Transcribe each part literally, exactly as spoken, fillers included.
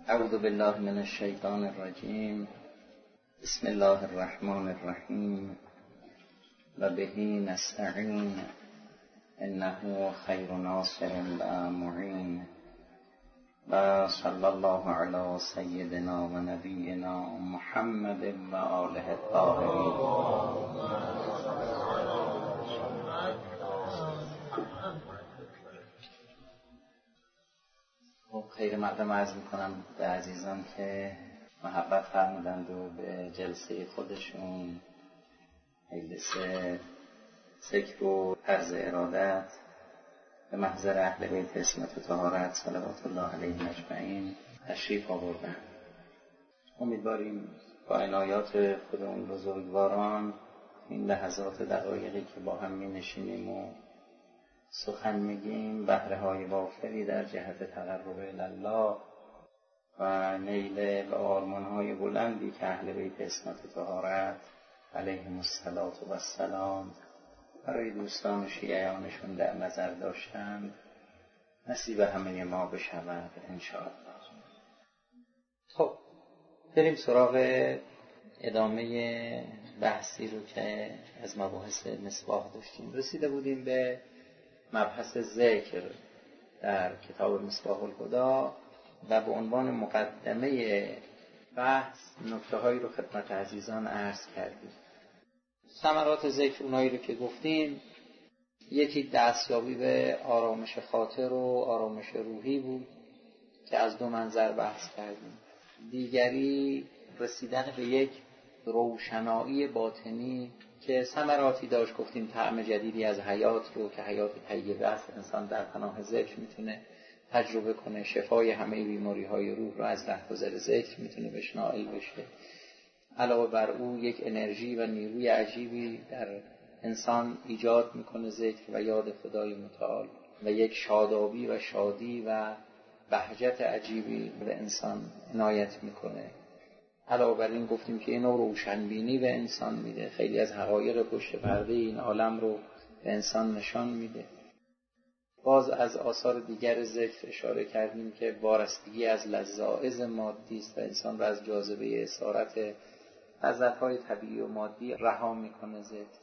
اعوذ بالله من الشیطان الرجیم. بسم الله الرحمن الرحیم و به نستعین انه خیر ناصر و معین و صلی الله علی سیدنا و نبینا محمد و آله الطاهرین. خیر مقدم عرض میکنم به عزیزان که محبت فرمودند و به جلسه خودشون مجلس ذکر و عرض ارادت به محضر اهل بیت عصمت و طهارت صلوات الله علیهم اجمعین تشریف آوردن. امیدواریم با عنایات خودمون بزرگواران این لحظات دقایقی که با هم می نشینیم و سخن میگیم بهره های وافری در جهت تقرب الله و نیل به آرمان های بلندی که اهل بیت عصمت و طهارت علیهم السلام برای دوستان و شیعیانشون در نظر داشتند نصیب همه ما بشود انشاءالله. خب بریم سراغ ادامه بحثی رو که از مباحث مصباح داشتیم. رسیده بودیم به مبحث ذکر در کتاب مصباح الهدی و به عنوان مقدمه بحث نکته هایی رو خدمت عزیزان عرض کردیم. ثمرات ذکر اونایی رو که گفتیم، یکی دستیابی به آرامش خاطر و آرامش روحی بود که از دو منظر بحث کردیم. دیگری رسیدن به یک روشنایی باطنی که ثمراتی داشت، گفتیم طعم جدیدی از حیات رو که حیات طیبه است انسان در پناه ذکر میتونه تجربه کنه، شفای همه بیماری های روح رو از رهگذر ذکر میتونه بهش نائل بشه. علاوه بر او یک انرژی و نیروی عجیبی در انسان ایجاد میکنه ذکر و یاد خدای متعال و یک شادابی و شادی و بهجت عجیبی به انسان عنایت میکنه. علاوه بر این گفتیم که اینو روشنبینی به انسان میده، خیلی از حقایق پشت پرده این عالم رو به انسان نشان میده. باز از آثار دیگر ذکر اشاره کردیم که وارستگی از لذائذ مادی است و انسان رو از جاذبه اسارت لذت‌های طبیعی و مادی رها میکنه ذکر.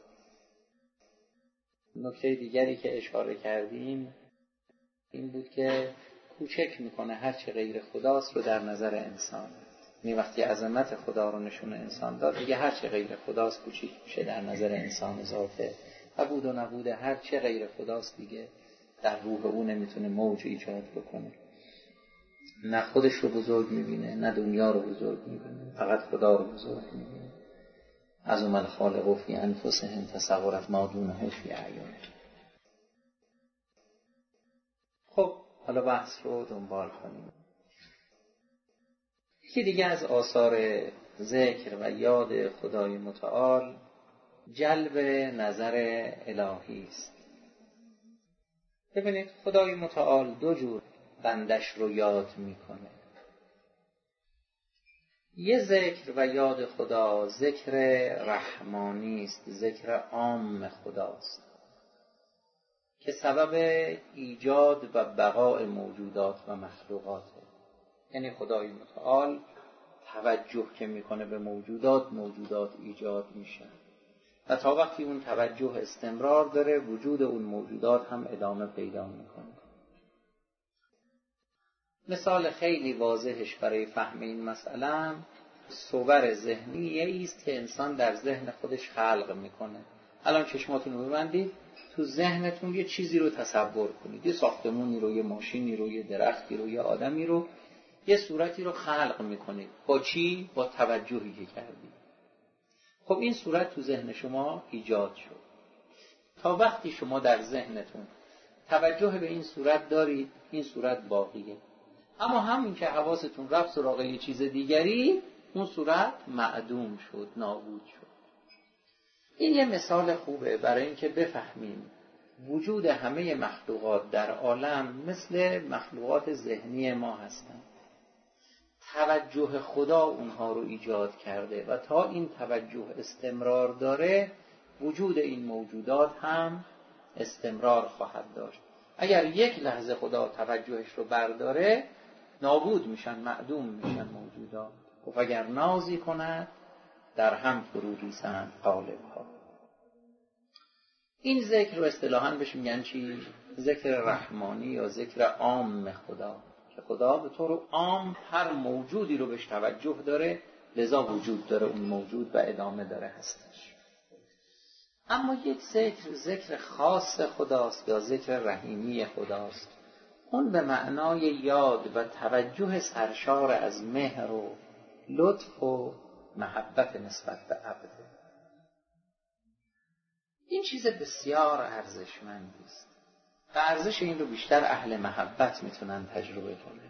نکته دیگری که اشاره کردیم این بود که کوچک میکنه هر چه غیر خداست رو در نظر انسان. یعنی وقتی عظمت خدا رو نشون انسان داد، دیگه هر چه غیر خداست کوچیک میشه در نظر انسان اضافه و بود و نبود هر چه غیر خداست دیگه در روح او نمیتونه موج ایجاد بکنه. نه خودش رو بزرگ میبینه نه دنیا رو بزرگ میبینه، فقط خدا رو بزرگ میبینه. عظم الخالق فی انفسهم تصورت ما دونه فی اعیانهم. خب حالا بحث رو دنبال کنیم. یکی دیگه از آثار ذکر و یاد خدای متعال جلب نظر الهی است. ببینید خدای متعال دو جور بندش رو یاد میکنه. یه ذکر و یاد خدا ذکر رحمانی است، ذکر عام خداست که سبب ایجاد و بقای موجودات و مخلوقاته. یعنی خدای متعال توجه که میکنه به موجودات، موجودات ایجاد میشن و تا وقتی اون توجه استمرار داره وجود اون موجودات هم ادامه پیدا میکنه. مثال خیلی واضحش برای فهم این مسئله صور ذهنی است که انسان در ذهن خودش خلق میکنه. الان چشماتون رو ببندید، تو ذهنتون یه چیزی رو تصور کنید، یه ساختمونی رو، یه ماشینی رو، یه درختی رو، یه آدمی رو، یه صورتی رو خلق میکنید. با چی؟ با توجهی که کردید. خب این صورت تو ذهن شما ایجاد شد. تا وقتی شما در ذهنتون توجه به این صورت دارید این صورت باقیه، اما همین که حواستون رفت سراغ یه چیز دیگری اون صورت معدوم شد، نابود شد. این یه مثال خوبه برای اینکه بفهمیم وجود همه مخلوقات در عالم مثل مخلوقات ذهنی ما هستند. توجه خدا اونها رو ایجاد کرده و تا این توجه استمرار داره وجود این موجودات هم استمرار خواهد داشت. اگر یک لحظه خدا توجهش رو برداره نابود میشن، معدوم میشن موجودات. و اگر نازی کند در هم فرو ریزند قالب ها. این ذکر رو اصطلاحاً بهش میگن چی؟ ذکر رحمانی یا ذکر عام خدا، که خدا به طور عام هر موجودی رو بهش توجه داره، لذا وجود داره اون موجود و ادامه داره هستش. اما یک ذکر ذکر خاص خداست یا ذکر رحیمی خداست، اون به معنای یاد و توجه سرشار از مهر و لطف و محبت نسبت به عبده. این چیز بسیار ارزشمندی است و ارزش این رو بیشتر اهل محبت میتونن تجربه کنن.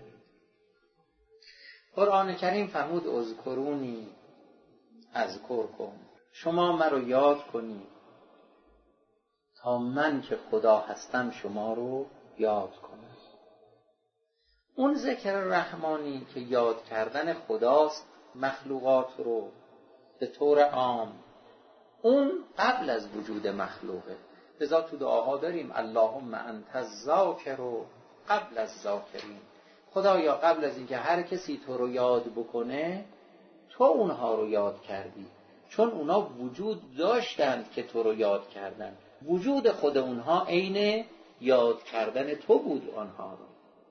قرآن کریم فرمود اذکرونی اذکرکم، شما مرا یاد کنید تا من که خدا هستم شما رو یاد کنم. اون ذکر رحمانی که یاد کردن خداست مخلوقات رو به طور عام، اون قبل از وجود مخلوقه. لذا تو دعاها داریم اللهم انت الذاکر و قبل از ذاکرین، خدایا قبل از اینکه هر کسی تو رو یاد بکنه تو اونها رو یاد کردی، چون اونها وجود داشتند که تو رو یاد کردن، وجود خود اونها عین یاد کردن تو بود آنها رو.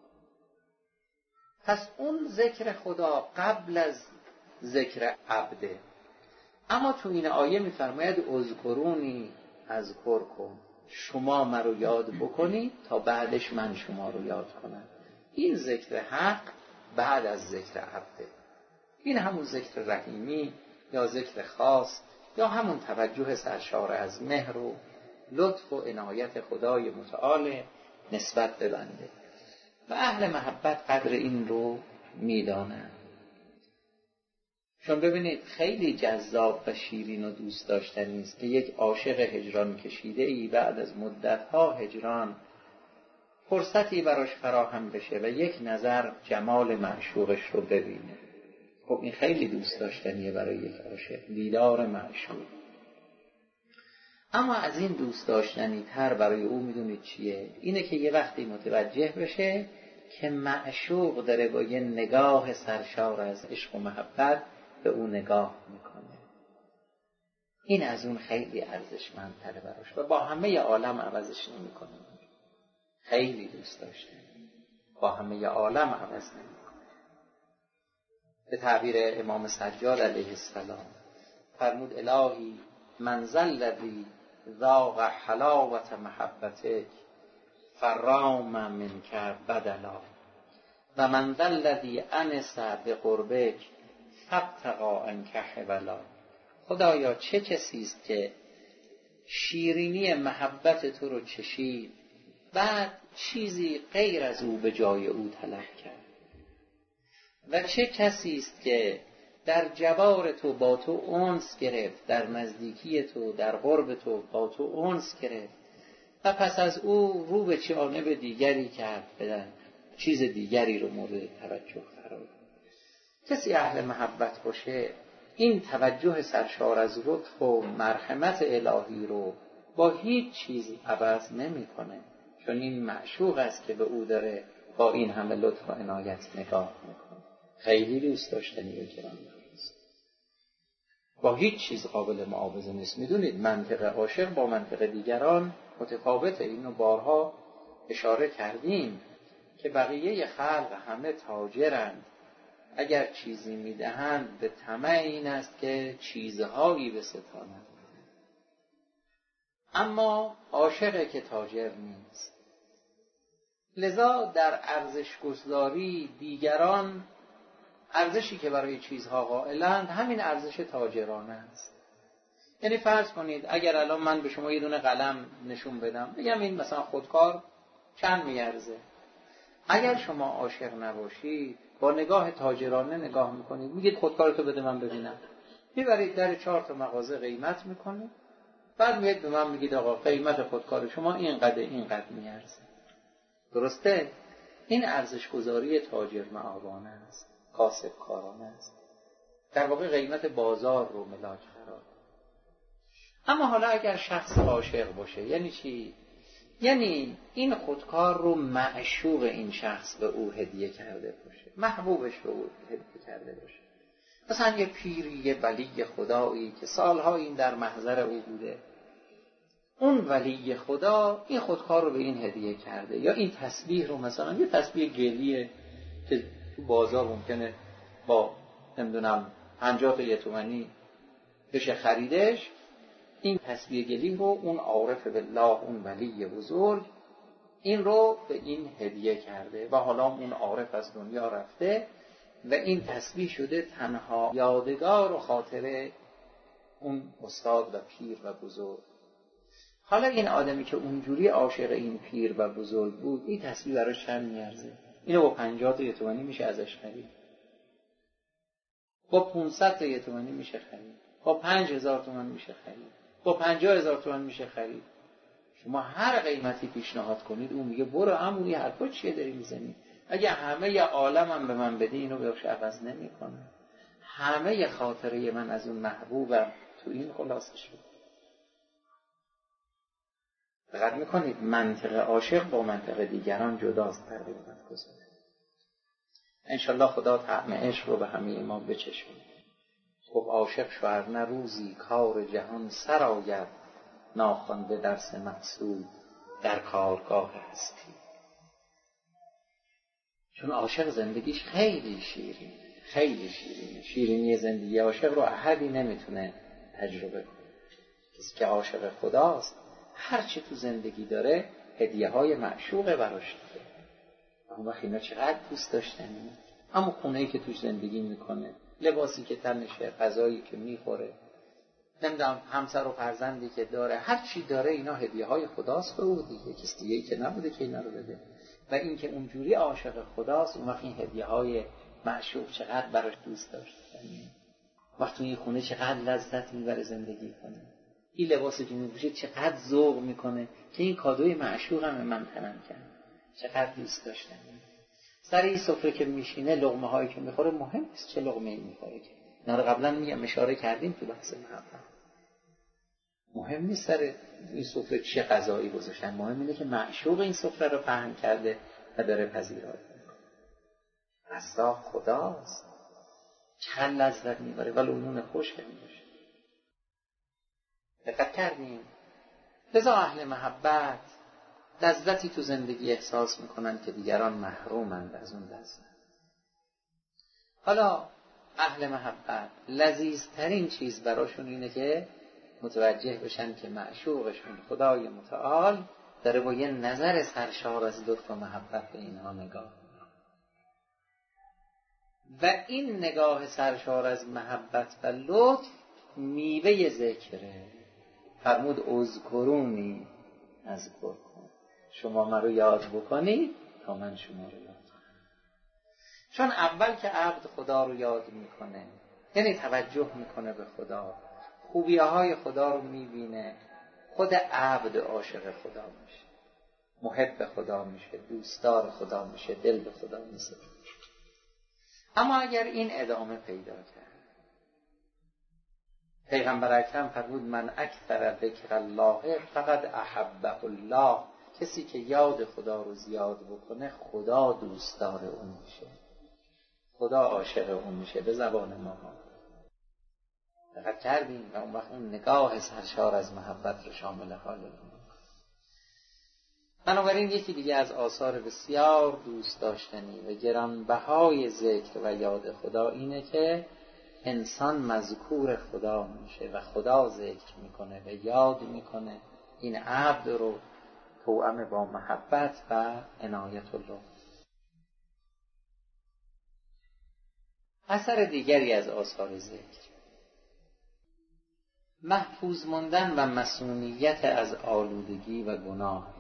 پس اون ذکر خدا قبل از ذکر عبده. اما تو این آیه میفرماید اذکرونی اذکرکم، شما مرا یاد بکنید تا بعدش من شما رو یاد کنم. این ذکر حق بعد از ذکر عبده. این همون ذکر رحیمی یا ذکر خاص یا همون توجه سرشار از مهر و لطف و عنایت خدای متعال نسبت به بنده. و اهل محبت قدر این رو میدانند. چون ببینید خیلی جذاب و شیرین و دوست داشتنی است که یک عاشق هجران کشیده ای بعد از مدتها هجران فرصتی براش فراهم بشه و یک نظر جمال معشوقش رو ببینه. خب این خیلی دوست داشتنیه برای یک عاشق، دیدار معشوق. اما از این دوست داشتنی تر برای او میدونید چیه؟ اینه که یه وقتی متوجه بشه که معشوق داره با یه نگاه سرشار از عشق و محبت به او نگاه میکنه. این از اون خیلی ارزشمندتره براش و با همه عالم عوضش نمیکنه. خیلی دوست داشتنی با همه عالم عوض نمیکنه. به تعبیر امام سجاد علیه السلام فرمود الهی من ذا الذی ذاق حلاوت محبتک فرام منک بدلا و من ذا الذی انس بقربک فابتغى عنک حبلا. خدایا چه کسی است که شیرینی محبت تو رو چشید بعد چیزی غیر از او به جای او طلب کرد، و چه کسی است که در جوار تو با تو انس گرفت، در نزدیکی تو در قرب تو با تو انس گرفت و پس از او رو به جانب دیگری کرد، بدن چیز دیگری رو مورد توجه قرار داد. کسی اهل محبت باشه این توجه سرشار از لطف و مرحمت الهی رو با هیچ چیز عوض نمی کنه، چون این معشوق است که به او داره با این همه لطف و عنایت نگاه میکنه. خیلی دوست داشتنی و گران است، با هیچ چیز قابل معاوضه نیست. میدونید منطق عاشق با منطق دیگران متفاوته. اینو بارها اشاره کردیم که بقیه خلق همه تاجرند، اگر چیزی میدهند به طمع این است که چیزهایی بستانند. اما عاشق که تاجر نیست. لذا در ارزش گذاری دیگران ارزشی که برای چیزها قائلند همین ارزش تاجرانه است. یعنی فرض کنید اگر الان من به شما یه دونه قلم نشون بدم بگم این مثلا خودکار چند میارزه، اگر شما عاشق نباشید با نگاه تاجرانه نگاه میکنید، میگید خودکارتو بده من ببینم، میبرید در چهار تا مغازه قیمت میکنید، بعد میاد به من میگید آقا قیمت خودکار شما اینقدر اینقدر میارزه. درسته؟ این ارزش گذاری تاجر معابانه است، کاسب کارانه است، در واقع قیمت بازار رو ملاک قرار. اما حالا اگر شخص عاشق باشه، یعنی چی؟ یعنی این خودکار رو معشوق این شخص به او هدیه کرده باشه، محبوبش به او هدیه کرده باشه. مثلا یه پیری، یه ولی خدایی که سالها این در محضر او بوده، اون ولی خدا این خودکار رو به این هدیه کرده. یا این تسبیح رو، مثلا یه تسبیح گلیه که تو بازار ممکنه با نمیدونم پنجاه تا یه تومانی بشه خریدش، این تسبیح گلی رو اون عارف بالله، اون ولی بزرگ این رو به این هدیه کرده و حالا اون عارف از دنیا رفته و این تسبیح شده تنها یادگار و خاطره اون استاد و پیر و بزرگ. حالا این آدمی که اونجوری عاشق این پیر و بزرگ بود، این تسبیح براش چند میارزه؟ اینو با پنجاه تا یه تومانی میشه ازش خرید، با پونصد تا یه تومانی میشه خرید، با پنج هزار تومان میشه خرید، با پنجاه هزار تومان میشه خرید. شما هر قیمتی پیشنهاد کنید اون میگه برو عمویی حرفا چیه داری میزنی؟ اگه همه عالمم به من بدی اینو بهش عوض نمیکنه. همه خاطره من از اون محبوبم تو این خلاصه شد. دقت میکنید منطق عاشق با منطق دیگران جداست در قیمت گذاره. انشالله خدا طعم عشق رو به همه ما بچشونه. خب عاشق شوهر نه روزی کار جهان سر آید، ناخوانده درس مقصود در کارگاه هستی. چون عاشق زندگیش خیلی شیرین، خیلی شیرینه. شیرینی زندگی عاشق رو احدی نمیتونه تجربه کنه. کسی که عاشق خداست هر چی تو زندگی داره هدیه های معشوقه براش داره. اما اینا چقدر دوست داشتنی. اما خونه‌ای که توش زندگی میکنه، لباسی که تنشه، غذایی که میخوره، نمیدونم همسر و فرزندی که داره، هر چی داره اینا هدیه های خداست به او دیگه. کسی دیگه‌ای که نبوده که اینا رو بده. و این که اونجوری عاشق خداست، اون وقت این هدیه های معشوق چقدر براش دوست داشت. وقت توی خونه چقدر لذت میبره زندگی کنه. این لباسی که میپوشه چقدر ذوق میکنه که این کادوی معشوقم من تنم کرد. چقدر دوست داشتم. سر این سفره که میشینه، لقمه هایی که میخوره مهم نیست چه لقمه ای میخوره. که اینا رو قبلا میگم اشاره کردیم تو بحث محبت. مهم نیست سر این سفره چه غذایی گذاشتن، مهم اینه که معشوق این سفره رو پهن کرده و داره پذیرایی میکنه. رزاق خداست، چند لذت میبره ولی نون خشک میشه. دقت کردیم؟ لذا اهل محبت لذتی تو زندگی احساس میکنن که دیگران محرومند از اون لذت. حالا اهل محبت لذیذترین چیز براشون اینه که متوجه بشن که معشوقشون خدای متعال داره با یه نظر سرشار از لطف و محبت به اینها نگاه میکنه. و این نگاه سرشار از محبت و لطف میوه ذکره. فرمود اذکرونی اذکرکم، شما من رو یاد بکنید تا من شما رو یاد کنم. چون اول که عبد خدا رو یاد میکنه، یعنی توجه میکنه به خدا، خوبیه های خدا رو میبینه، خود عبد عاشق خدا میشه، محب خدا میشه، دوستدار خدا میشه، دل به خدا میسپاره. اما اگر این ادامه پیدا کرد، پیغمبر اکرم فرمود من اکثر ذکر الله فقد احبه الله، کسی که یاد خدا رو زیاد بکنه خدا دوستدار اون میشه، خدا عاشق اون میشه. به زبان ما دقت کردیم؟ و اون وقت اون نگاه سرشار از محبت رو شامل حال اون. بنابراین یکی دیگه از آثار بسیار دوست داشتنی و گرانبهای ذکر و یاد خدا اینه که انسان مذکور خدا میشه و خدا ذکر میکنه و یاد میکنه این عبد رو توأم با محبت و عنایت الله. اثر دیگری از آثار ذکر محفوظ ماندن و مسئولیت از آلودگی و گناه.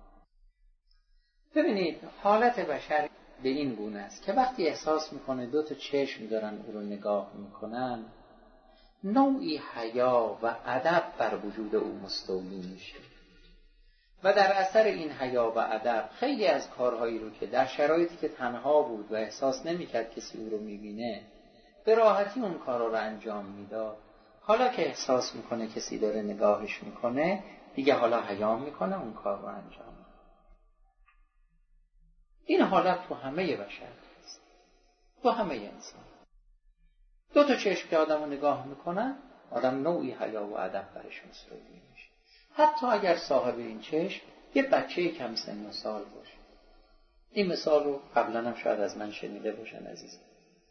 ببینید حالت بشر به این گونه است که وقتی احساس میکنه دو تا چشم دارن او رو نگاه میکنن، نوعی حیا و ادب بر وجود او مستولی میشه و در اثر این حیا و ادب خیلی از کارهایی رو که در شرایطی که تنها بود و احساس نمیکرد کسی او رو میبینه به راحتی اون کارا رو انجام میداد، حالا که احساس میکنه کسی داره نگاهش میکنه دیگه حالا حیا میکنه اون کار رو انجام میده. این حالت تو همه بشر هست، تو همه انسان. دو تا چشم که آدم رو نگاه میکنن، آدم نوعی حیا و ادب برش مستولی میشه. حتی اگر صاحب این چشم یه بچه کم سن و سال باشه. این مثال رو قبلا هم شاید از من شنیده باشن عزیزم.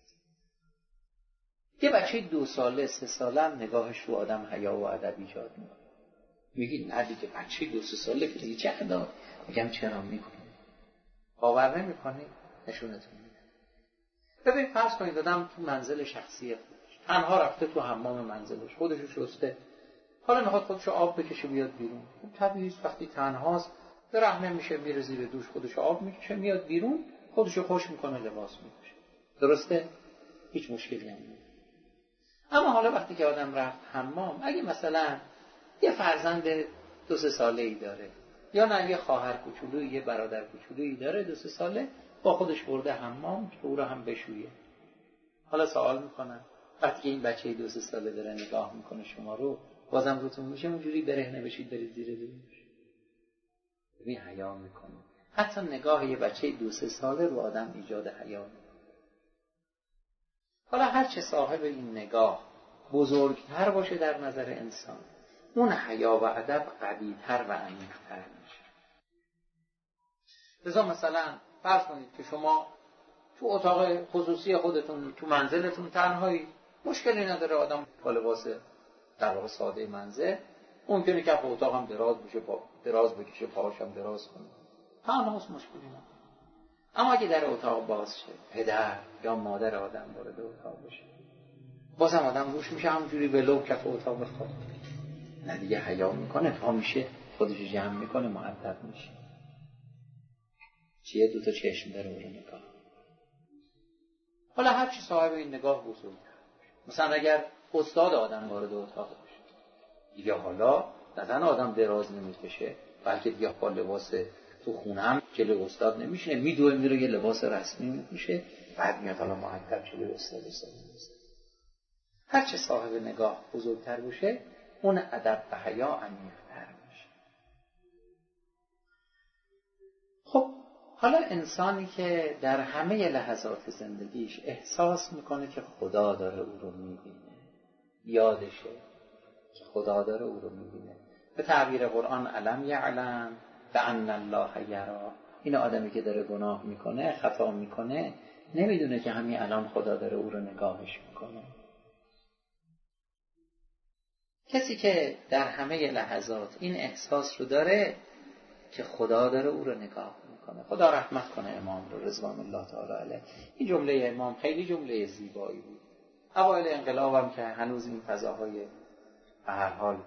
یه بچه دو ساله سه ساله هم نگاهش رو آدم حیا و ادب ایجاد میکنه. میگی نه دیگه بچه دو سه ساله که دیگه چه ادب؟ میگم چرا میکنه؟ باور نمیکنی؟ نشونتون میدم. ببین فرض کنید آدم تو منزل شخصی خودش تنها رفته تو حمام منزلش، خودشو شسته، حالا میخواد خودشو آب بکشه بیاد بیرون. طبیعیه وقتی تنهاست به رحم میشه، میره زیر دوش خودشو آب میکشه، میاد بیرون، خودشو خوش میکنه، لباس میپوشه. درسته؟ هیچ مشکلی هم نیست. اما حالا وقتی که آدم رفت حمام، اگه مثلا یه فرزند دو سه ساله ای داره یا نه یه خواهر کوچولویی یه برادر کوچولویی داره دو سه ساله، با خودش برده حمام که او رو هم بشویه. حالا سوال میکنن وقتی که این بچه دو سه ساله داره نگاه میکنه شما رو، بازم روتون میشه اونجوری برهنه بشید برید زیر دوش؟ ببین حیا میکنه. حتی نگاه یه بچه دو سه ساله رو آدم ایجاد حیا میکنه. حالا هرچه صاحب این نگاه بزرگتر باشه در نظر انسان، اون حیا و ادب قوی‌تر و عمیق‌تر میشه. لذا مثلا فرض کنید که شما تو اتاق خصوصی خودتون تو منزلتون تنهایی، مشکلی نداره آدم با لباس در واقع ساده منزل ممکنه که تو اتاق هم دراز بشه، پا دراز بکشه، پاهاش هم دراز کنه، تنهاست، مشکلی نداره. اما اگه در اتاق باز شه، پدر یا مادر آدم وارد اتاق بشه، بازم آدم روش میشه همونجوری ولو کف اتاق بخواد؟ نه دیگه حیا میکنه، پا میشه، خودش جمع میکنه، مؤدب میشه. چیه؟ دو تا چشم داره اون نگاه. حالا هر چی صاحب این نگاه بزرگتر، مثلا اگر استاد آدم وارد اتاق بشه، دیگه حالا نه آدم دراز نمیکشه، بلکه دیگه با لباس تو خونه هم جلوی استاد نمیشه، میدوه میره یه لباس رسمی میپوشه، بعد میاد حالا مؤدب جلوی استاد استاد میشه. هر چه صاحب نگاه بزرگتر باشه، اون ادب و حیا عمیق‌تر میشه. خب حالا انسانی که در همه لحظات زندگیش احساس میکنه که خدا داره او رو میبینه، یادشه که خدا داره او رو میبینه، به تعبیر قرآن علم یعلم بأن الله یری، این آدمی که داره گناه میکنه، خطا میکنه، نمیدونه که همین الان خدا داره او رو نگاهش میکنه. کسی که در همه لحظات این احساس رو داره که خدا داره او رو نگاه میکنه. خدا رحمت کنه امام رو رضوان الله تعالی علیه. این جمله امام خیلی جمله زیبایی بود. اوایل انقلابم که هنوز این فضاهای به هر حال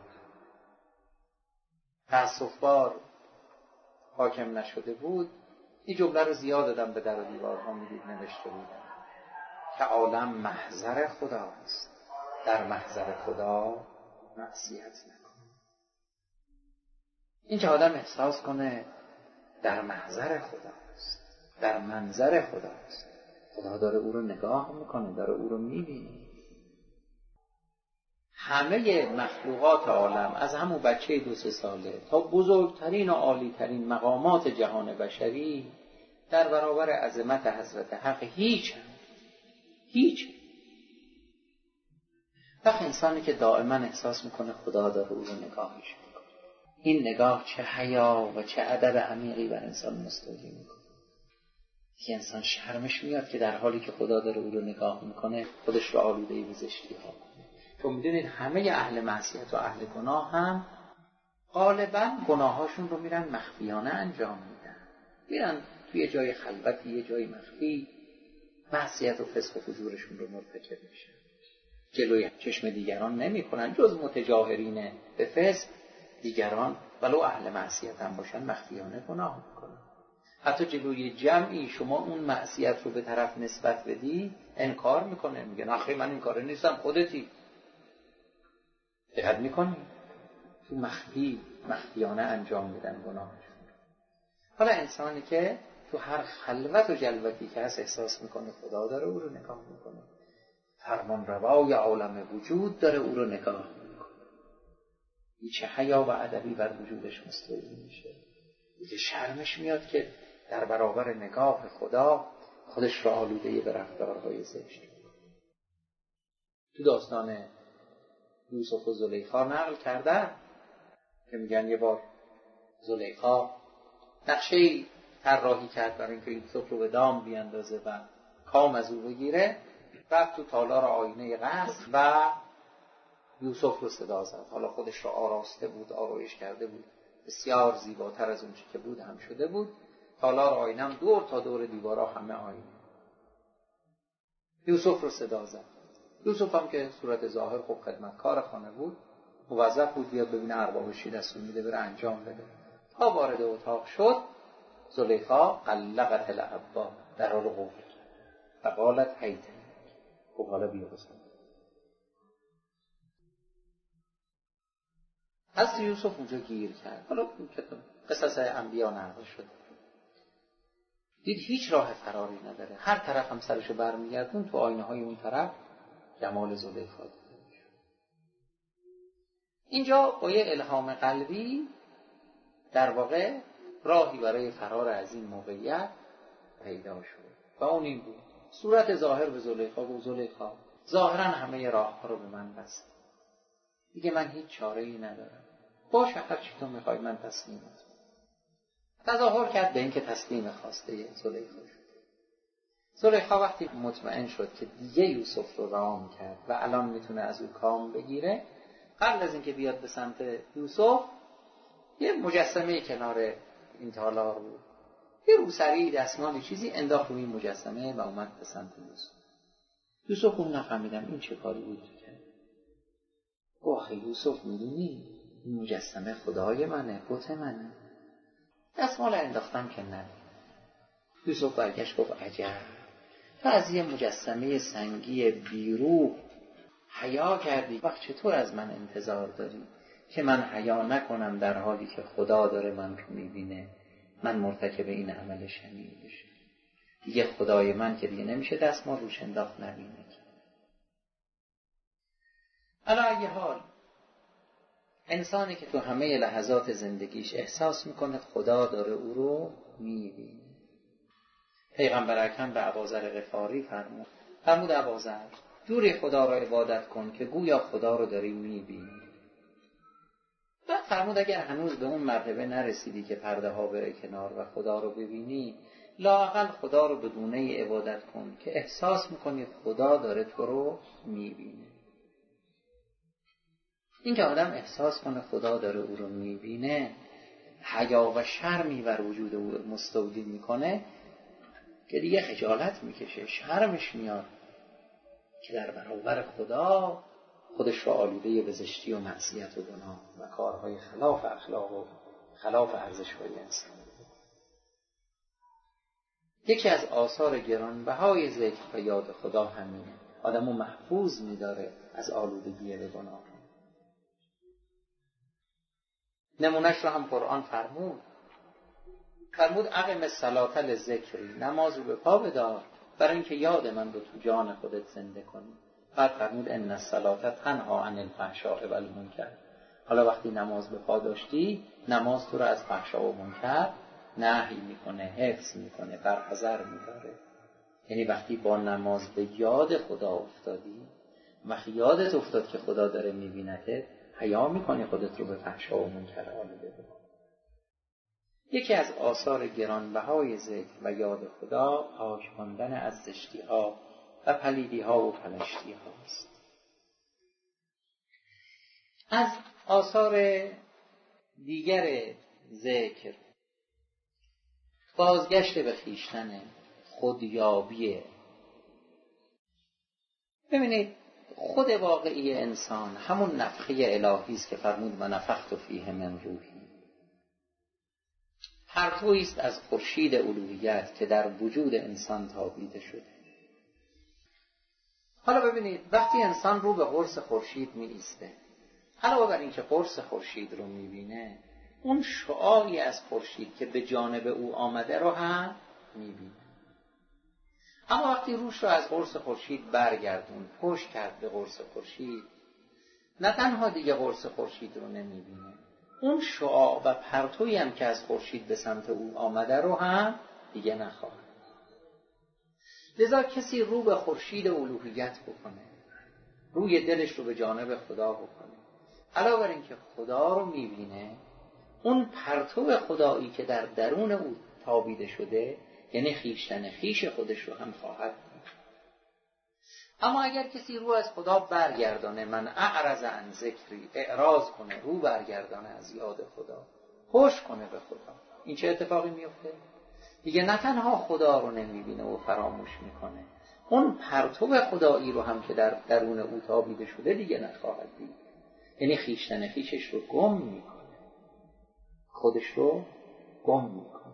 تأسف‌بار حاکم نشده بود، این جمله رو زیاد دادم به در و دیوارها میدید نوشته بودم که عالم محضر خداست، در محضر خدا معصیت نکن. این که آدم احساس کنه در محضر خداست، در منظر خداست، خدا داره او رو نگاه میکنه، داره او رو میبینه. همه مخلوقات عالم از همون بچه دو سه ساله تا بزرگترین و عالیترین مقامات جهان بشری در برابر عظمت حضرت حق هیچ هم. هیچ. وقت انسانی که دائما احساس میکنه خدا داره او رو نگاهش میکنه، این نگاه چه حیا و چه ادب عمیقی بر انسان مستولی میکنه که انسان شرمش میاد که در حالی که خدا داره او رو نگاه میکنه خودش رو آلوده به زشتی ها کنه. چون میدونید همه اهل معصیت و اهل گناه هم غالبا گناهاشون رو میرن مخفیانه انجام میدن، میرن توی جای خلوتی، یه جای مخفی، معصیت و فسق و فجورشون رو مرتکب میشن، جلوی چشم دیگران نمی کنن، جز متجاهرین به فسق. دیگران ولو اهل معصیت هم باشن مخفیانه گناه میکنن. حتی جلوی جمعی شما اون معصیت رو به طرف نسبت بدی، انکار میکنه، میگه آخه من این کاره نیستم، خودتی. دقت میکنی؟ تو مخفی مخفیانه انجام میدن گناهشون. حالا انسانی که تو هر خلوت و جلوتی که هست احساس میکنه خدا داره او رو نگاه میکنه، فرمان روای عالم وجود داره او رو نگاه میکنه، چه حیا و ادبی بر وجودش مستولی میشه. دیگه شرمش میاد که در برابر نگاه خدا خودش را آلوده به رفتارهای زشت. تو داستان یوسف و زلیخا نقل کردن که میگن یه بار زلیخا نقشه‌ای طراحی کرد برای اینکه یوسف رو به دام بیاندازه و کام از او بگیره. رفت تو تالار آینه قصر و یوسف رو صدا زد. حالا خودش را آراسته بود، آرایش کرده بود، بسیار زیباتر از اون چی که بود هم شده بود. تالار آینه هم دور تا دور دیوارا همه آینه. یوسف رو صدا زد. یوسف هم که صورت ظاهر خب خدمتکار خانه بود، موظف بود بیاد ببینه اربابش چی دستور میده بره انجام بده. تا وارد اتاق شد، زلیخا قلقت الابواب، درها رو قفل کرد و قالت حیت. خب حالا بیا بزن. حضرت یوسف اونجا گیر کرد. حالا قصص انبیا نقل شده. دید هیچ راه فراری نداره. هر طرف هم سرشو برمیگردون تو آینه های اون طرف جمال زلیخا دیده. اینجا با یه الهام قلبی در واقع راهی برای فرار از این موقعیت پیدا شد و اون این بود. صورت ظاهر به زلیخا و زلیخا ظاهرا همه راه ها رو به من بست. دیگه من هیچ چاره ای ندارم. باشه هر چی تو میخوای من تسلیمت. تظاهر کرد به این که تسلیم خواسته زلیخا شد. زلیخا وقتی مطمئن شد که دیگه یوسف رو رام کرد و الان میتونه از او کام بگیره، قبل از اینکه بیاد به سمت یوسف یه مجسمه کنار این تالار بود، یه روسری دستمالی چیزی انداخت روی این مجسمه و اومد به سمت یوسف. یوسف اون نفهمیدم این چه کاری بود که آخه یوسف میدونی این مجسمه خدای منه، بت منه، دستمال انداختم که نه. یوسف برگشت گفت عجب، تو از یه مجسمه سنگی بیروح حیا کردی، وقت چطور از من انتظار داری که من حیا نکنم در حالی که خدا داره من رو میبینه، من مرتکب این عمل شنیع بشه. دیگه خدای من که دیگه نمیشه دستمال روش انداخت نبینه. علی ای حال انسانی که تو همه لحظات زندگیش احساس میکنه خدا داره او رو میبینه. پیغمبر اکرم به ابوذر غفاری فرمود فرمود ابوذر دوری خدا را عبادت کن که گویا خدا رو داری میبینی. بعد فرمود اگر هنوز به اون مرتبه نرسیدی که پرده ها بره کنار و خدا رو ببینی، لااقل خدا رو به گونه‌ای عبادت کن که احساس میکنی خدا داره تو رو میبینه. این که آدم احساس کنه خدا داره او رو میبینه، حیا و شرمی بر وجود او مستولی میکنه که دیگه خجالت میکشه، شرمش میاد که در برابر خدا خودش را آلوده به زشتی و معصیت و گناه و کارهای خلاف اخلاق و خلاف ارزش‌های انسان. یکی از آثار گرانبهای ذکر و یاد خدا همینه، آدمو محفوظ میداره از آلودگی به گناه. نمونش رو هم قرآن فرمود فرمود اقم الصلاة لذکری، نماز رو به پا بدار برای اینکه یاد من رو تو جان خودت زنده کنی. بعد فرمود ان الصلاة تنهی عن الفحشاء و المنکر. حالا وقتی نماز به پا داشتی، نماز تو رو از فحشا و منکر نهی میکنه، حفظ میکنه، برحذر میداره. یعنی وقتی با نماز به یاد خدا افتادی، وقتی یادت افتاد که خدا داره میبینته، حیا میکنی خودت رو به فحشا و منکر آلوده بکنی. یکی از آثار گرانبهای ذکر و یاد خدا پاک ماندن از زشتی ها و پلیدی ها و پلشتی هاست. از آثار دیگر ذکر بازگشت به خویشتن، خودیابیه. ببینید خود واقعی انسان همون نفخه الهی است که فرمود و نفخت فیه من روحی. پرتویی است از خورشید الوهیت که در وجود انسان تابیده شده. حالا ببینید وقتی انسان رو به قرص خورشید می ایسته، علاوه بر این که قرص خورشید رو می بینه، اون شعاعی از خورشید که به جانب او آمده رو هم می بینه. اما وقتی روش رو از قرص خورشید برگردون، پشت کرد به قرص خورشید، نه تنها دیگه قرص خورشید رو نمیبینه، اون شعاع و پرتویی هم که از خورشید به سمت او آمده رو هم دیگه نخواهد. لذا کسی رو به خورشید الوهیت بکنه، روی دلش رو به جانب خدا بکنه، علاوه بر این که خدا رو میبینه، اون پرتو خدایی که در درون او تابیده شده، یعنی خیشتن خیش خودش رو هم خواهد. اما اگر کسی رو از خدا برگردانه، من اعرض عن ذکری، اعراض کنه، رو برگردانه از یاد خدا، پشت کنه به خدا، این چه اتفاقی میفته؟ دیگه نه تنها خدا رو نمیبینه و فراموش میکنه، اون پرتو خدایی رو هم که در درون او تابیده شده دیگه نخواهد دید. یعنی خیشتن خیشش رو گم میکنه، خودش رو گم میکنه.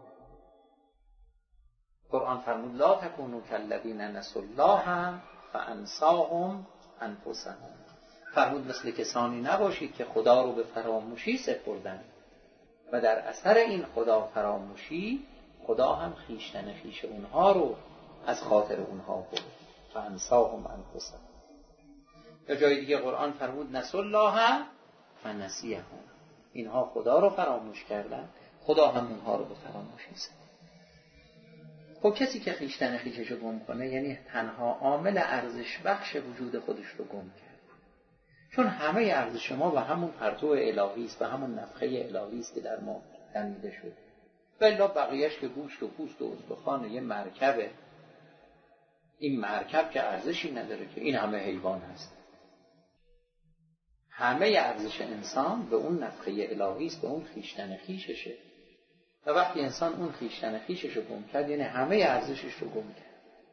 قرآن فرمود لا تکونوا کالذین نسوا الله فانساهم انفسهم. فرمود مثل کسانی نباشید که خدا رو به فراموشی سپردند و در اثر این خدا فراموشی، خدا هم خیشتن خیش اونها رو از خاطر اونها برد. فانساهم انفسهم. یا جای دیگه قرآن فرمود نسوا الله فنسیهم. اینها خدا رو فراموش کردن، خدا هم اونها رو به فراموشی سپرد. خب کسی که خیشتن خیشش رو گم کنه، یعنی تنها عامل ارزش بخش وجود خودش رو گم کرد. چون همه ارزش ما و همون پرتو الهی است و همون نفخه الهی است که در ما دمیده شد. بلا بقیهش که گوشت و پوست و استخوان یه مرکبه. این مرکب که ارزشی نداره که، این همه حیوان هست. همه ارزش انسان به اون نفخه الهی است، به اون خیشتن خیششه. و وقتی انسان اون خیشتن خیشش رو گم کرد، یعنی همه ارزشش رو گم کرد،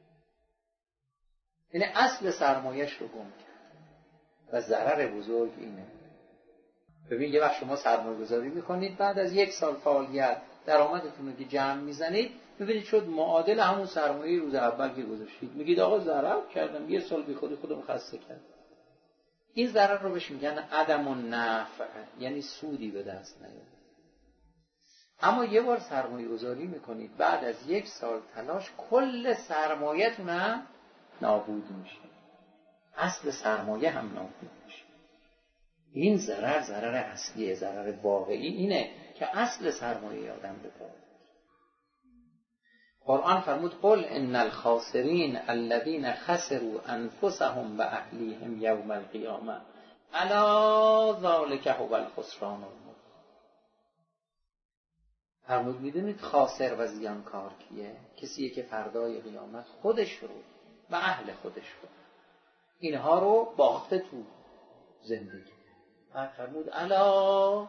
یعنی اصل سرمایه‌اش رو گم کرد. و ضرر بزرگ اینه. ببین یه وقت شما سرمایه گذاری میکنید، بعد از یک سال فعالیت درآمدتون رو که جمع میزنید، میبینید شد معادل همون سرمایه روز اول که گذاشتید. میگید آقا ضرر کردم، یه سال بی خودی خودم خسته کردم. این ضرر رو بهش میگن عدم النفع، یعنی سودی به دست نیاد. اما یه بار سرمایه گذاری میکنید، بعد از یک سال تلاش کل سرمایه‌تون هم نابود میشه، اصل سرمایه هم نابود میشه. این ضرر ضرر اصلیه، ضرر واقعی اینه که اصل سرمایه آدم به پا. قرآن فرمود قل ان الخاسرین الذین خسروا انفسهم و اهلیهم یوم القیامه الا ذلک هو الخسران المبین. فرمود میدونید خاسر و زیانکار کیه؟ کسیه که فردای قیامت خودش رو و اهل خودش رو، اینها رو باخته تو زندگی. فرمود الا،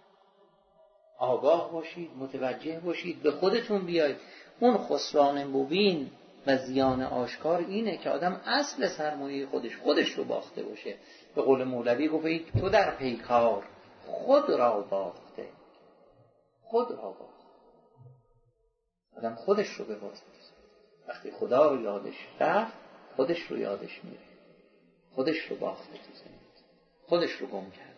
آگاه باشید، متوجه باشید، به خودتون بیاید. اون خسران مبین و زیان آشکار اینه که آدم اصل سرمایه خودش خودش رو باخته باشه. به قول مولوی گفت تو در پیکار خود را باخته، خود را باخته. آدم خودش رو به باز برسه. وقتی خدا رو یادش رفت، خودش رو یادش میره، خودش رو باخته تو زندگی، خودش رو گم کرده.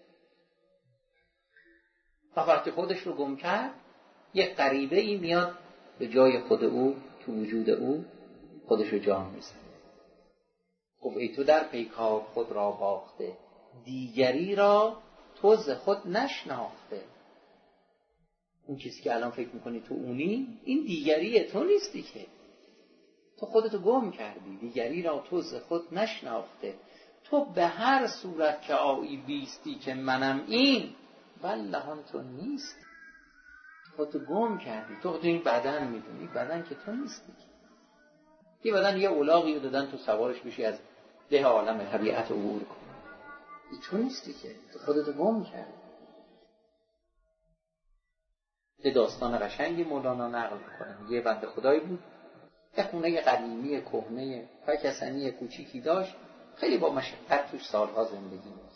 و وقتی خودش رو گم کرد، یک غریبه ای میاد به جای خود او، تو وجود او خودش رو جا میزنه. گفت ای تو در پیکار خود را باخته، دیگری را تو ز خود نشناخته. اون چیزی که الان فکر میکنی تو اونی، این دیگریه، تو نیستی که. تو خودتو گم کردی، دیگری را تو ز خود نشناخته. تو به هر صورت که آیی بیستی که منم این، والله تو نیستی. خودتو گم کردی. تو خودتو این بدن میدونی، بدن که تو نیستی. یه بدن یه اولاغی رو دادن تو سوارش بشی از ده عالم طبیعت عبور کن، این تو نیستی که. تو خودتو گم کردی. یه داستان قشنگی مولانا نقل می‌کنه. یه بنده خدایی بود، یه خونه قدیمی کهنه فکسنی کوچیکی داشت، خیلی با مشقت توش سالها زندگی می‌کرد.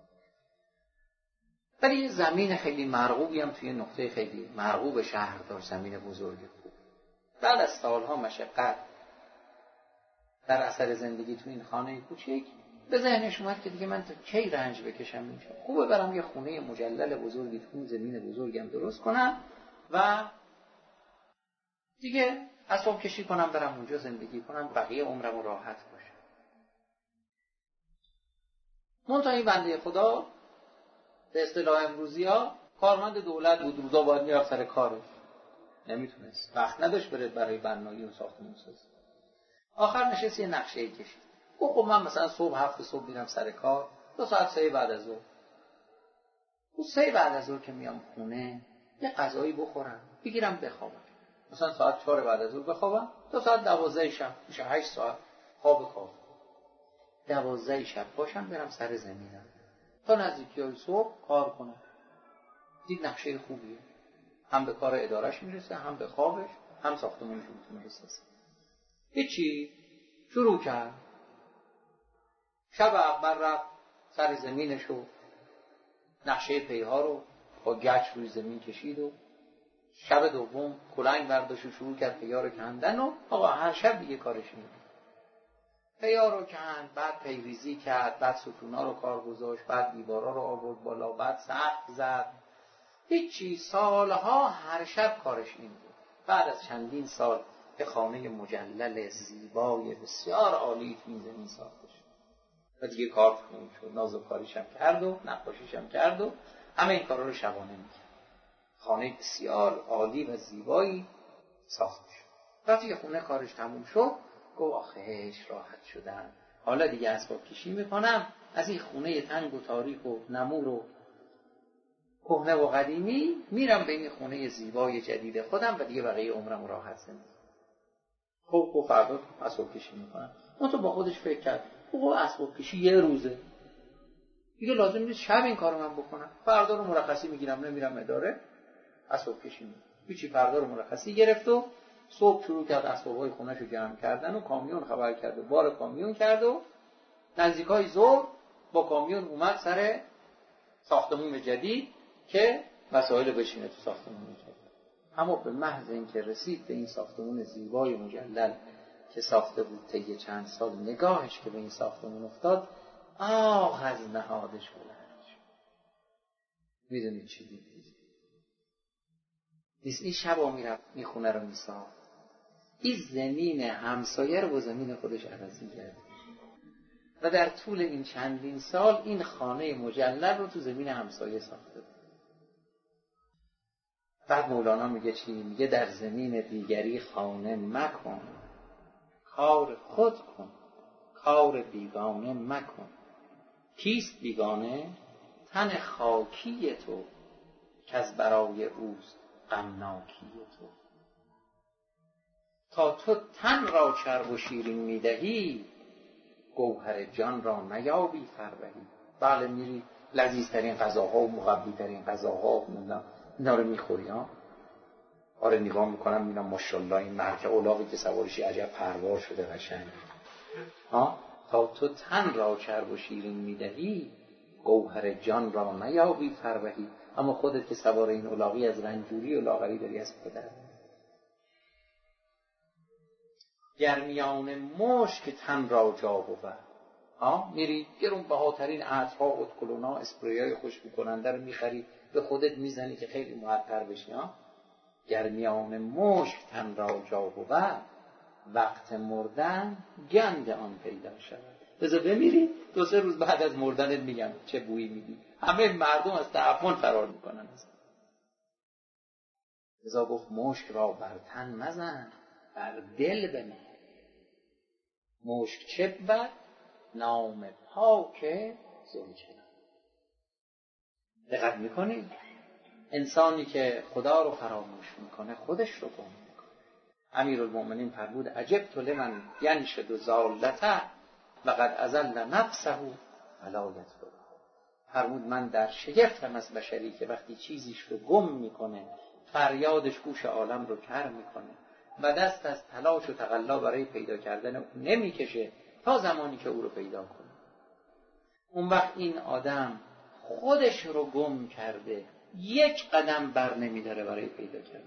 ولی یه زمین خیلی مرغوبی هم توی نقطه خیلی مرغوب شهر داشت، زمین بزرگی بود. بعد از سالها مشقت در اثر زندگی تو این خانه کوچیک، به ذهنش اومد که دیگه من تا کی رنج بکشم اینجا، خوبه برم یه خونه مجلل بزرگی تو اون زمین بزرگم درست کنم و دیگه اسباب کشی کنم، برم اونجا زندگی کنم، بقیه عمرم راحت باشم. منتها این بنده خدا به اصطلاح امروزی ها کارمند دولت بود، روزا باید میرفت سر کارش، نمیتونست، وقت نداشت بره برای بنایی و ساختمون سازی. آخر نشست یه نقشه کشید. گفت خب من مثلا صبح هفت صبح میرم سر کار، دو ساعت سه بعد از ظهر. اون سه بعد از ظهر که میام خونه یه غذایی بخورم، بگیرم بخوابم. مثلا ساعت چهار بعد از ظهر بخوابم، تا ساعت دوازده شب میشه هشت ساعت خواب کافی. دوازده شب باشم برم سر زمینم تا نزدیکی صبح کار کنم. دید نقشه خوبیه، هم به کار ادارش میرسه، هم به خوابش، هم ساختمونش میتونه بسازه. هیچی شروع کرد. شب اول رفت سر زمینشو، نقشه پیها رو با گچ روی زمین کشید و شب دوم کلنگ برداشت و شروع کرد پیها رو کندن و آقا هر شب دیگه کارش می‌کنه. پیها رو کند، بعد پیریزی کرد، بعد ستونا رو کار گذاشت، بعد دیوارا رو آورد بالا، بعد سقف زد. هیچی سالها هر شب کارش این بود. بعد از چندین سال به خانه مجلل زیبای بسیار عالی تو این زمین ساخته شد. و دیگه کار تموم شد، نازوکاریش هم کرد و نقاشیش هم کرد و همه این کارا رو شبانه میکرد. خانه بسیار عالی و زیبایی ساخته شد. وقتی که خونه کارش تموم شد گفت آخیش راحت شدم، حالا دیگه اسباب کشی میکنم، از این خونه تنگ و تاریک و نمور و کهنه و قدیمی میرم به این خونه زیبای جدید خودم و دیگه بقیه عمرم راحت زندگی. خب گفت فردا اسباب کشی میکنم. اون تو با خودش فکر کرد گفت اسباب کشی یه روزه، دیگه لازم نیست شب این کارو من بکنم. فردا رو مرخصی میگیرم، نمیرم اداره، اسباب کشی میکنم. هیچی، فردا رو مرخصی گرفت و صبح شروع کرد اسباب‌های خونه‌شو جمع کردن و کامیون خبر کرد و بار کامیون کرد و نزدیکای ظهر با کامیون اومد سر ساختمون جدید که وسایل بشینه تو ساختمون جدید. اما به محض اینکه رسید به این ساختمون زیبای مجلل که ساخته بود طی چند سال، نگاهش که به این ساختمون افتاد آه از نهادش بلند شد. میدونید چی بود؟ نیست این شبا میرفت این خونه رو میساخت، این زمین همسایه رو با زمین خودش عوض می‌کرد و در طول این چندین سال این خانه مجلل رو تو زمین همسایه ساخته بود. بعد مولانا میگه چی؟ میگه در زمین دیگری خانه مکن، کار خود کن، کار بیگانه مکن. کیست بیگانه؟ تن خاکی تو که از برای اوست غمناکی تو. تا تو تن را چرب و شیرین میدهی، گوهر جان را نیابی فربهی. بله میری لذیذترین غذاها و مقبی‌ترین غذاها اینا رو میخوری ها. آره نگاه میکنم میبینم ماشاءالله این مرکه اولاغی که سوارشی عجب پروار شده قشنگ ها. تا تو تن را چرب و شیرین میدهی، گوهر جان را نیابی فربهی. اما خودت که سوار این اولاغی از رنجوری و لاغری داری از پدر. گرمیان مشک تن را جا بود ها. میری گرون بهاترین عطرها، ادکلونا، اسپریای خوشبو کننده رو میخری به خودت میزنی که خیلی معطر بشی ها. گرمیان مشک تن را جا بود، وقت مردن گند آن پیدا شود. بذار بمیری دو سه روز بعد از مردنت میگم چه بویی میدی. همه مردم از تعفن فرار میکنن. بذار گفت مشک را بر تن مزن، بر دل بمان. مشک چه بود؟ نام پاک ذوالجلال. دقت میکنید؟ انسانی که خدا رو فراموش میکنه خودش رو گم میکنه. امیرالمومنین فرمود عجبت لمن ینشد ضالته وقد اذل نفسه فلا یتبع. فرمود من در شگفتم از بشری که وقتی چیزیش رو گم میکنه فریادش گوش عالم رو کر میکنه و دست از تلاش و تقلا برای پیدا کردن او نمیکشه تا زمانی که او رو پیدا کنه. اون وقت این آدم خودش رو گم کرده، یک قدم بر نمیداره برای پیدا کردن.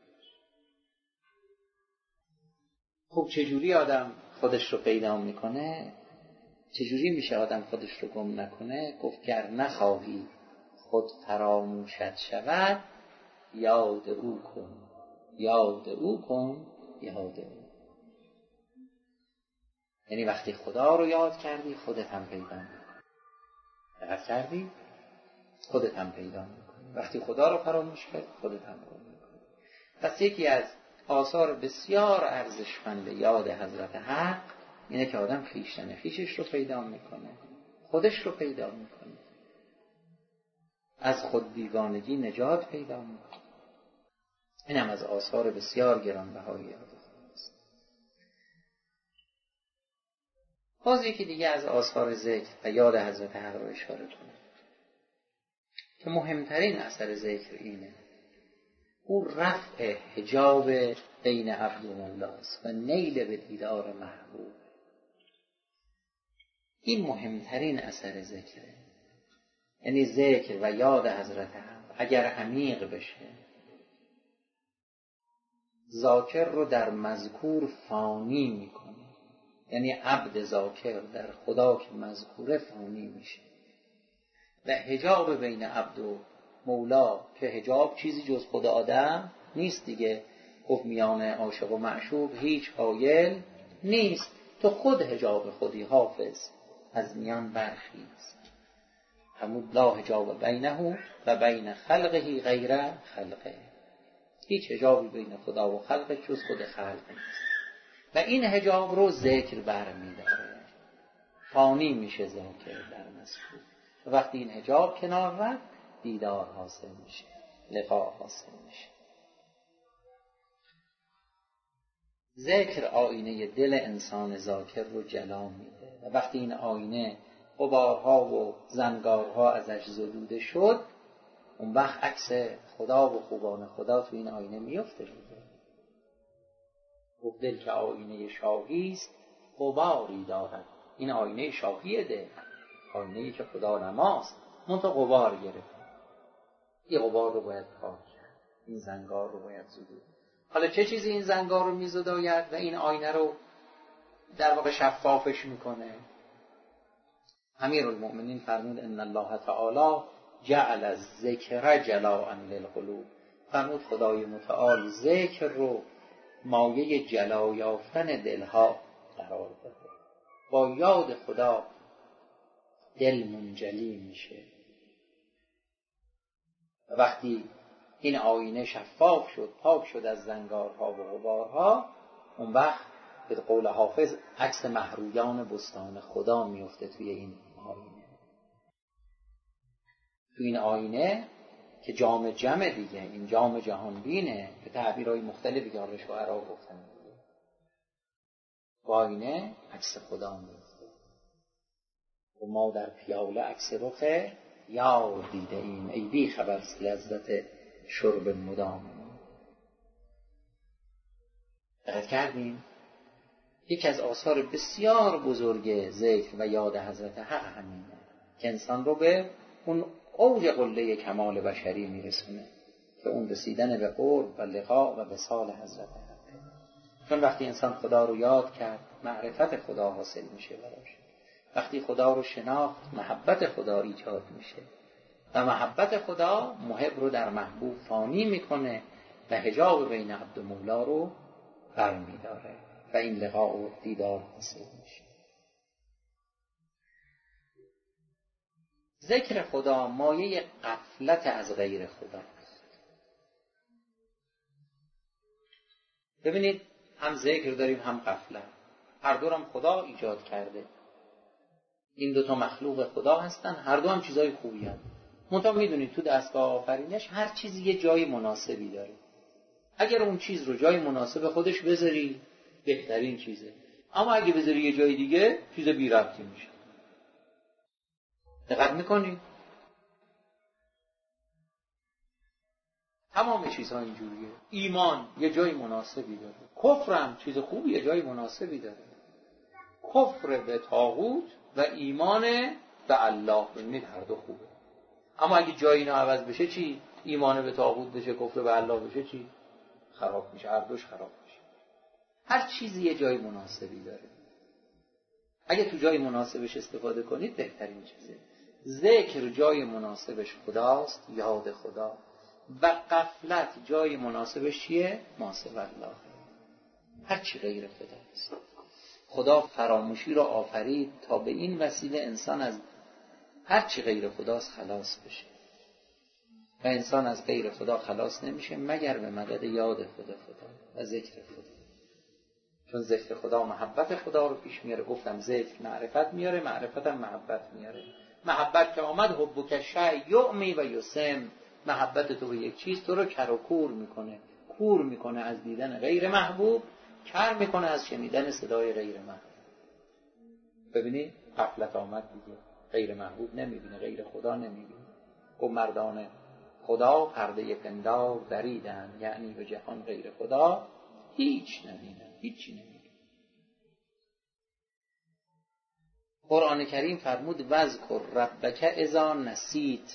خب چجوری آدم خودش رو پیدا میکنه؟ چجوری میشه آدم خودش رو گم نکنه؟ گفت گر نخواهی خود فراموشت شود، یاد او کن، یاد او کن، یاد او. یعنی وقتی خدا رو یاد کردی خودت هم پیدا میکنی. دقت کردی؟ خودت هم پیدا میکنی. وقتی خدا رو فراموش کرد خودت هم رو میکنی. پس یکی از آثار بسیار ارزشمند یاد حضرت حق اینه که آدم خویشتن خویشش رو پیدا میکنه، خودش رو پیدا میکنه، از خود بیگانگی نجات پیدا میکنه. این هم از آثار بسیار گرانبهای یاد خداست. باز یکی دیگه از آثار ذکر و یاد حضرت حق رو اشاره کنم که مهمترین اثر ذکر اینه، او رفع حجاب بین عبد و مولاست و نیل به دیدار محبوب. این مهمترین اثر ذکره. یعنی ذکر و یاد حضرت حق اگر عمیق بشه، ذاکر رو در مذکور فانی میکنه. یعنی عبد ذاکر در خدا که مذکوره فانی میشه و حجاب بین عبد و مولا که حجاب چیزی جز خود آدم نیست دیگه، گفت میان عاشق و معشوق هیچ حایل نیست، تو خود حجاب خودی حافظ از میان برخیز. همون لا حجاب بینه و بین خلقه غیر خلقه، هیچ حجابی بین خدا و خلقه جز خود خلق نیست و این حجاب رو ذکر برمی‌داره، فانی میشه ذاکر در مذکور. و وقتی این حجاب کنار رفت دیدار حاصل میشه، لقاء حاصل میشه. ذکر آینه دل انسان ذاکر رو جلا میده و وقتی این آینه غبارها و زنگارها ازش زدوده شد، اون وقت عکس خدا و خوبان خدا تو این آینه میفته دیگه. گفت دل که آینه شاهی است غباری دارد. این آینه شاهی دل، آینه‌ای که خدا نماست، منتها غبار گرفت. این غبار رو باید پاک کرد، این زنگار رو باید زدود. حالا چه چیزی این زنگار رو میزداید و این آینه رو در واقع شفافش میکنه؟ امیرالمؤمنین فرمود ان الله تعالی جعل الذکر جلاء للقلوب. فرمود خدای متعال ذکر رو مایه جلا یافتن دلها قرار داده. با یاد خدا دل منجلی میشه. و وقتی این آینه شفاف شد، پاک شد از زنگارها و غبارها، اون وقت به قول حافظ عکس مهرویان بستان خدا میفته توی این آینه. توی این آینه که جام جمع دیگه، این جام جهانبینه، به تعبیرهای مختلفی که حالا شاعرها گفتن دیگه. با آینه عکس خدا میفته و ما در پیاله عکس رخ یار دیده ایم، ای بی خبر لذت شرب مدام. دقت کردیم؟ یکی از آثار بسیار بزرگ ذکر و یاد حضرت حق همینه که انسان رو به اون اوج قله کمال بشری میرسونه که اون رسیدن به قرب و لقاء و وصال حضرت حق. چون وقتی انسان خدا رو یاد کرد معرفت خدا حاصل میشه براش. وقتی خدا رو شناخت محبت خدا ایجاد میشه و محبت خدا محب رو در محبوب فانی میکنه و حجاب بین عبد و مولا رو برمیداره و این لقاء و دیدار حاصل میشه. ذکر خدا مایه غفلت از غیر خدا است. ببینید هم ذکر داریم هم غفلت، هر دو هم خدا ایجاد کرده. این دو تا مخلوق خدا هستن، هر دو هم چیزای خوبی هستن. منتها میدونید تو دستگاه آفرینش هر چیزی یه جای مناسبی داره. اگر اون چیز رو جای مناسب خودش بذاری بهترین چیزه، اما اگه بذاری یه جای دیگه چیز بی ربطی میشه. دقت میکنی؟ تمام چیزها اینجوریه. ایمان یه جای مناسبی داره، کفر هم چیز خوبی یه جای مناسبی داره. کفر به طاغوت و ایمان به الله ببینید هر دو خوبه. اما اگه جای اینا عوض بشه چی؟ ایمان به طاغوت بشه، کفر به الله بشه چی؟ خراب میشه، هر دوش خراب میشه. هر چیزی یه جای مناسبی داره. اگه تو جای مناسبش استفاده کنید بهترین چیزه. ذکر جای مناسبش خداست، یاد خدا، و غفلت جای مناسبش چیه؟ ماسو الله. هر چی غیر خداست. خدا فراموشی را آفرید تا به این وسیله انسان از هر چی غیر خداست خلاص بشه. و انسان از غیر خدا خلاص نمیشه مگر به مدد یاد خدا خدا و ذکر خدا. چون ذکر خدا محبت خدا رو پیش میاره. گفتم ذکر معرفت میاره، معرفت هم محبت میاره. محبت که آمد حبک شیء یعمی و یسم، محبت تو به یک چیز تو رو کر و کور میکنه، کور میکنه از دیدن غیر محبوب، کر میکنه از شنیدن صدای غیر محبوب. ببینید غفلت آمد دیگه، غیر محبوب نمیبینه، غیر خدا نمیبینه. و مردان خدا پرده پندار دریدن، یعنی به جهان غیر خدا هیچ نبینن، هیچی نبینن. قرآن کریم فرمود وذکر ربک اذا نسیت،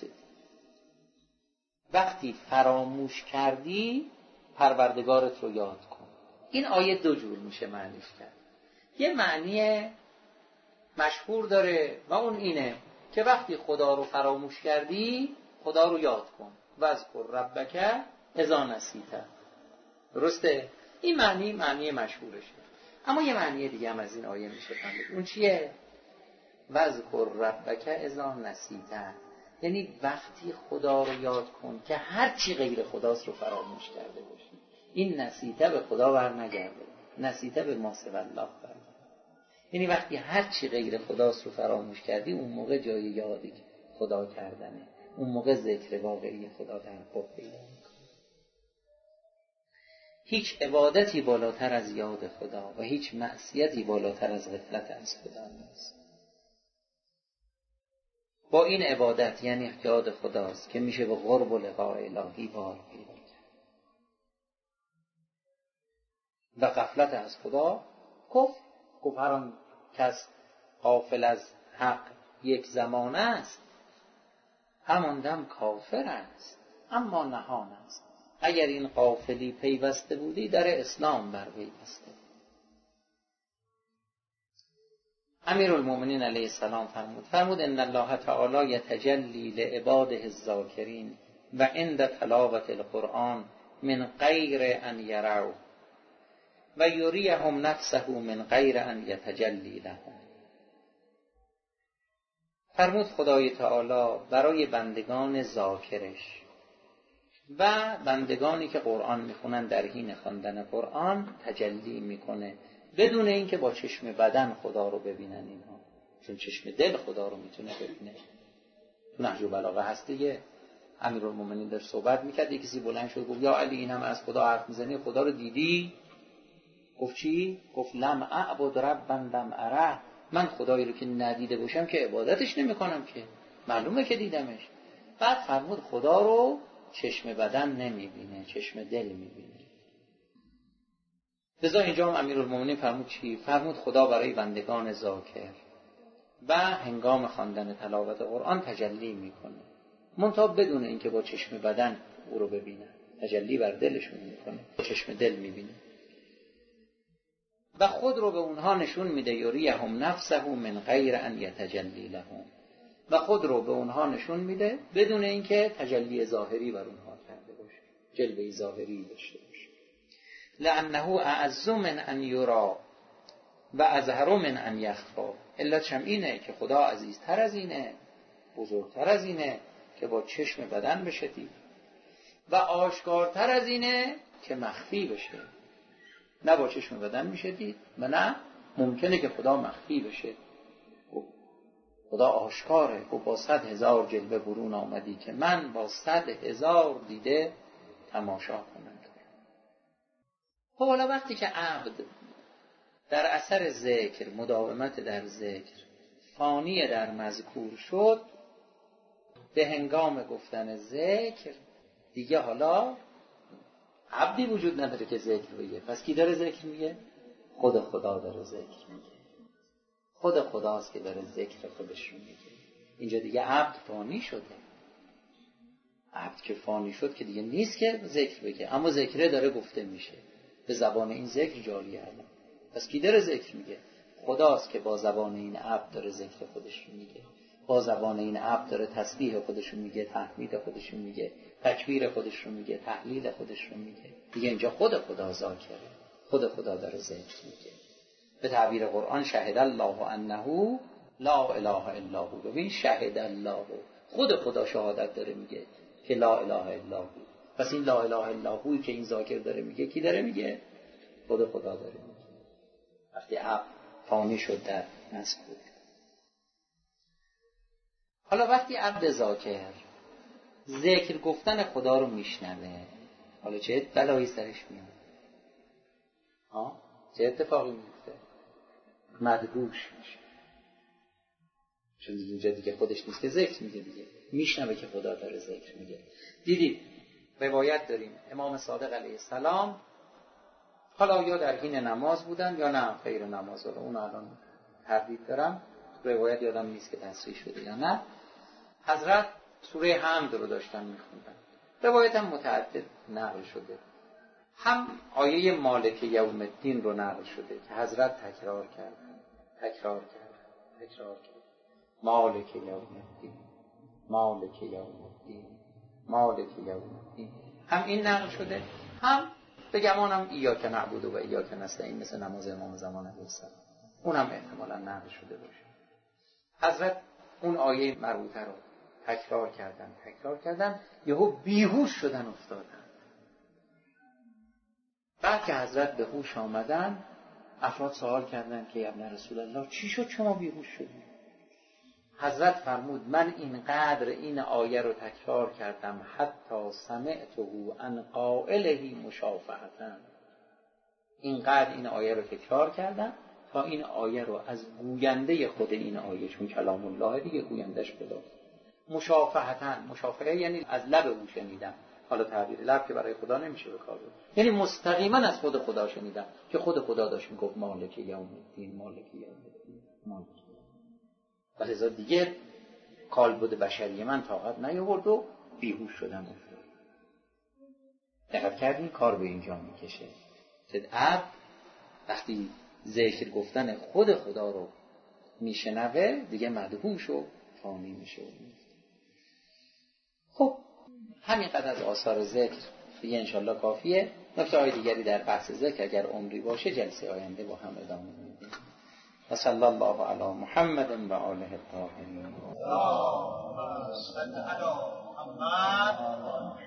وقتی فراموش کردی پروردگارت رو یاد کن. این آیه دو جور میشه معنیش کرد. یه معنی مشهور داره و اون اینه که وقتی خدا رو فراموش کردی خدا رو یاد کن. وذکر ربک اذا نسیت. درسته؟ این معنی معنی مشهورشه. اما یه معنی دیگه هم از این آیه میشه فهمید. اون چیه؟ وذکر ربک اذا نسیت، یعنی وقتی خدا رو یاد کن که هر چی غیر خداست رو فراموش کرده باشی. این نسیته به خدا بر نگرده، نسیته به ما سوی الله برگرده. یعنی وقتی هر چی غیر خداست رو فراموش کردی، اون موقع جای یادی خدا کردنه، اون موقع ذکر واقعی خدا تحقق پیدا میکنه. هیچ عبادتی بالاتر از یاد خدا و هیچ معصیتی بالاتر از غفلت از خدا نیست. با این عبادت یعنی یاد خداست که میشه به قرب و لقاء الهی بار پیدا کرد. و غفلت از خدا کفر. گفت هر آن کس غافل از حق یک زمانه است، همان دم کافر است اما نهان است. اگر این غافلی پیوسته بودی در اسلام بر پیوسته. امیرالمومنین علیه السلام فرمود فرمود ان الله تعالی یتجلی لعباده الذاکرین و عند تلاوت القرآن من غیر ان یروا و یریهم نفسه من غیر ان یتجلی لهم. فرمود خدای تعالی برای بندگان ذاکرش و بندگانی که قرآن میخونن در حین خواندن قرآن تجلی میکنه بدون اینکه با چشم بدن خدا رو ببینن اینها، چون چشم دل خدا رو میتونه ببینه. نهج البلاغه هست دیگه. امیرالمومنین در صحبت میکرد، یکی کسی بلند شد گفت یا علی این هم از خدا حرف میزنی، خدا رو دیدی؟ گفت چی؟ گفت لم اعبد ربا لم اره، من خدایی رو که ندیده باشم که عبادتش نمیکنم که، معلومه که دیدمش. بعد فرمود خدا رو چشم بدن نمیبینه، چشم دل میبینه. لذا اینجا هم امیرالمومنین فرمود چی؟ فرمود خدا برای بندگان ذاکر و هنگام خواندن تلاوت قرآن تجلی میکنه، منتها بدون اینکه با چشم بدن او رو ببینن، تجلی بر دلشون میکنه، با چشم دل میبینه و خود رو به اونها نشون میده. یریهم نفسه من غیر ان یتجلی لهم، و خود رو به اونها نشون میده بدون اینکه تجلی ظاهری بر اونها کرده باشه، جلوه ظاهری داشته باشه. لانه اعز من ان یرا و اظهر من ان یخفا. علتش هم اینه که خدا عزیزتر از اینه، بزرگتر از اینه که با چشم بدن بشه دید و آشکارتر از اینه که مخفی بشه. نه با چشم بدن میشه دید و نه ممکنه که خدا مخفی بشه. خدا آشکاره. و با صد هزار جلوه برون آمدی که من با صد هزار دیده تماشا کنم. خب حالا وقتی که عبد در اثر ذکر، مداومت در ذکر، فانی در مذکور شد، به هنگام گفتن ذکر دیگه حالا عبدی وجود نداره که ذکر بگه. پس کی داره ذکر میگه؟ خود خدا داره ذکر میگه. خود خداست که داره ذکر خودش رو میگه. اینجا دیگه عبد فانی شده. عبد که فانی شد که دیگه نیست که ذکر بگه، اما ذکره داره گفته میشه به زبان این ذکر جاری الان. پس کی داره ذکر میگه؟ خداست که با زبان این عبد داره ذکر خودش رو میگه، با زبان این عبد داره تسبیح خودش رو میگه، تحمید خودش رو میگه، تکبیر خودش رو میگه، تهلیل خودش رو میگه. دیگه اینجا خود خدا ذاکره، خود خدا داره ذکر میگه. به تعبیر قرآن شهد الله انه لا اله الا هو. ببین شهد الله، خود خدا شهادت داره میگه که لا اله الا هو. پس این لا اله الا هویی که این ذاکر داره میگه کی داره میگه؟ خود خدا داره میگه. وقتی عقل فانی شد در مسکوت. حالا وقتی عبد ذاکر ذکر گفتن خدا رو میشنوه، حالا چه بلایی سرش میاد؟ ها؟ چه اتفاقی میفته؟ مدهوش میشه. چون اینجا دیگه خودش نیست که ذکر میگه، دیگه میشنوه که خدا داره ذکر میگه. دیدید روایت داریم امام صادق علیه السلام، حالا یا در حین نماز بودن یا نه غیر نماز، رو اون الان تردید دارم، روایت یادم نیست که تصریح شده یا نه، حضرت سوره حمد رو داشتن میخوندن. روایت هم متعدد نقل شده، هم آیه مالک یوم الدین رو نقل شده که حضرت تکرار کردن تکرار کردن تکرار کردن مالک یوم الدین مالک یوم الدین مالک یوم الدین. هم این نقل شده، هم به گمانم ایاک نعبد و ایاک نستعین، مثل نماز امام زمان علیه السلام، اونم احتمالا نقل شده باشه. حضرت اون آیه مربوطه رو تکرار کردن تکرار کردن یهو بیهوش شدن افتادن. بعد که حضرت به هوش آمدن، افراد سوال کردن که ابن رسول الله چی شد شما بیهوش شدید؟ حضرت فرمود من اینقدر این آیه رو تکرار کردم حتی سمعته عن قائله مشافهةً، اینقدر این آیه رو تکرار کردم تا این آیه رو از گوینده خود این آیه، چون کلام الله دیگه گویندش خدا، مشافهةً، مشافهه یعنی از لب او شنیدم، حالا تعبیر لب که برای خدا نمیشه به کار ببره، یعنی مستقیما از خود خدا شنیدم که خود خدا داشت میگفت مالک یوم الدین مالک یوم الدین مالک. ولذا دیگه کالبد بشری من طاقت نیاورد و بیهوش شدم افتاد. دقت کردین کار به اینجا میکشه که عبد وقتی ذکر گفتن خود خدا رو میشنوه دیگه مدهوش و فانی میشه. خب همینقدر از آثار ذکر دیگه انشالله کافیه. نکته های دیگری در بحث ذکر اگر عمری باشه جلسه آینده با هم ادامه میدیم. و صلی الله علی محمد و آله الطاهرین.